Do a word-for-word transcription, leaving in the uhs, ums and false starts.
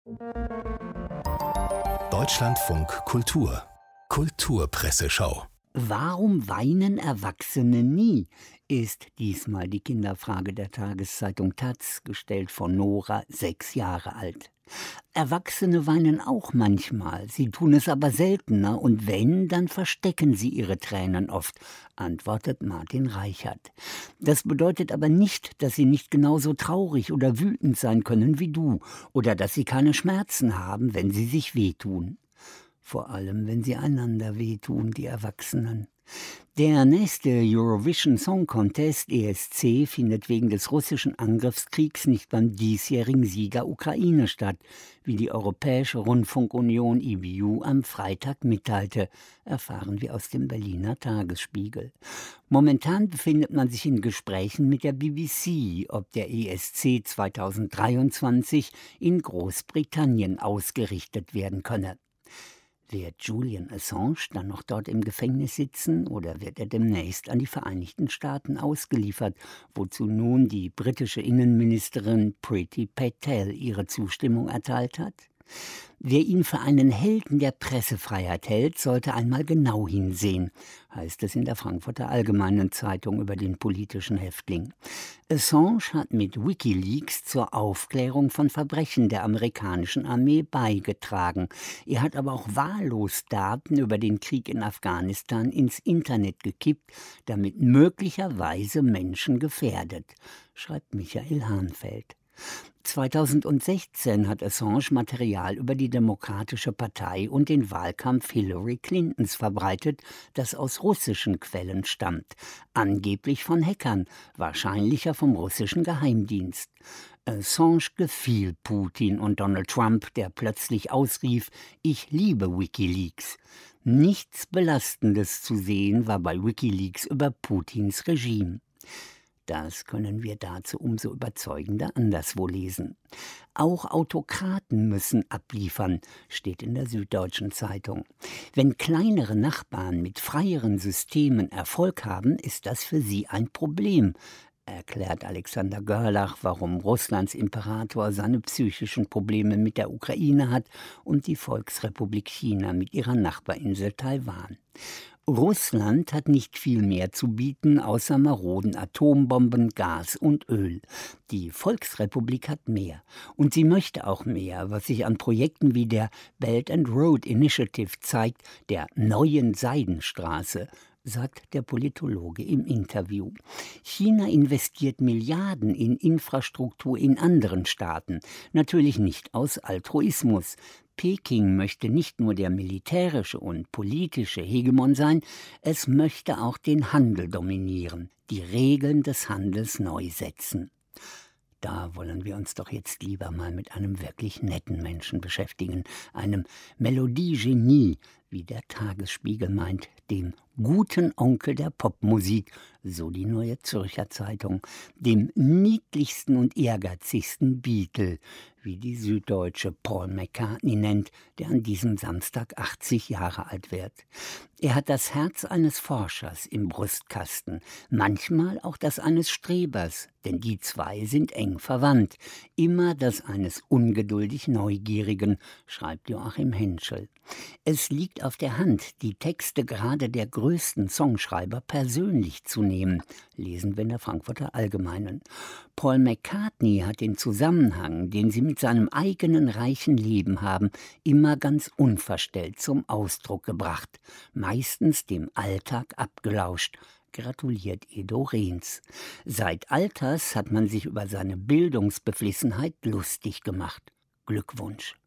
Deutschlandfunk Kultur Kulturpresseschau. Warum weinen Erwachsene nie, ist diesmal die Kinderfrage der Tageszeitung taz, gestellt von Nora, sechs Jahre alt. Erwachsene weinen auch manchmal, sie tun es aber seltener und wenn, dann verstecken sie ihre Tränen oft, antwortet Martin Reichert. Das bedeutet aber nicht, dass sie nicht genauso traurig oder wütend sein können wie du oder dass sie keine Schmerzen haben, wenn sie sich wehtun. Vor allem, wenn sie einander wehtun, die Erwachsenen. Der nächste Eurovision Song Contest, E S C, findet wegen des russischen Angriffskriegs nicht beim diesjährigen Sieger Ukraine statt, wie die Europäische Rundfunkunion E B U am Freitag mitteilte, erfahren wir aus dem Berliner Tagesspiegel. Momentan befindet man sich in Gesprächen mit der B B C, ob der E S C zweitausenddreiundzwanzig in Großbritannien ausgerichtet werden könne. Wird Julian Assange dann noch dort im Gefängnis sitzen oder wird er demnächst an die Vereinigten Staaten ausgeliefert, wozu nun die britische Innenministerin Priti Patel ihre Zustimmung erteilt hat? Wer ihn für einen Helden der Pressefreiheit hält, sollte einmal genau hinsehen, heißt es in der Frankfurter Allgemeinen Zeitung über den politischen Häftling. Assange hat mit WikiLeaks zur Aufklärung von Verbrechen der amerikanischen Armee beigetragen. Er hat aber auch wahllos Daten über den Krieg in Afghanistan ins Internet gekippt, damit möglicherweise Menschen gefährdet, schreibt Michael Hahnfeld. zweitausendsechzehn hat Assange Material über die Demokratische Partei und den Wahlkampf Hillary Clintons verbreitet, das aus russischen Quellen stammt, angeblich von Hackern, wahrscheinlicher vom russischen Geheimdienst. Assange gefiel Putin und Donald Trump, der plötzlich ausrief: Ich liebe WikiLeaks. Nichts Belastendes zu sehen war bei WikiLeaks über Putins Regime. Das können wir dazu umso überzeugender anderswo lesen. Auch Autokraten müssen abliefern, steht in der Süddeutschen Zeitung. Wenn kleinere Nachbarn mit freieren Systemen Erfolg haben, ist das für sie ein Problem, erklärt Alexander Görlach, warum Russlands Imperator seine psychischen Probleme mit der Ukraine hat und die Volksrepublik China mit ihrer Nachbarinsel Taiwan. Russland hat nicht viel mehr zu bieten, außer maroden Atombomben, Gas und Öl. Die Volksrepublik hat mehr. Und sie möchte auch mehr, was sich an Projekten wie der Belt and Road Initiative zeigt, der neuen Seidenstraße, sagt der Politologe im Interview. China investiert Milliarden in Infrastruktur in anderen Staaten, natürlich nicht aus Altruismus. Peking möchte nicht nur der militärische und politische Hegemon sein, es möchte auch den Handel dominieren, die Regeln des Handels neu setzen. Da wollen wir uns doch jetzt lieber mal mit einem wirklich netten Menschen beschäftigen, einem Melodiegenie, wie der Tagesspiegel meint, dem guten Onkel der Popmusik, so die Neue Zürcher Zeitung, dem niedlichsten und ehrgeizigsten Beatle, wie die Süddeutsche Paul McCartney nennt, der an diesem Samstag achtzig Jahre alt wird. Er hat das Herz eines Forschers im Brustkasten, manchmal auch das eines Strebers, denn die zwei sind eng verwandt, immer das eines ungeduldig Neugierigen, schreibt Joachim Henschel. Es liegt auf der Hand, die Texte gerade der größten Songschreiber persönlich zu nehmen, lesen wir in der Frankfurter Allgemeinen. Paul McCartney hat den Zusammenhang, den sie mit seinem eigenen reichen Leben haben, immer ganz unverstellt zum Ausdruck gebracht, meistens dem Alltag abgelauscht, gratuliert Edo Rehns. Seit Alters hat man sich über seine Bildungsbeflissenheit lustig gemacht. Glückwunsch.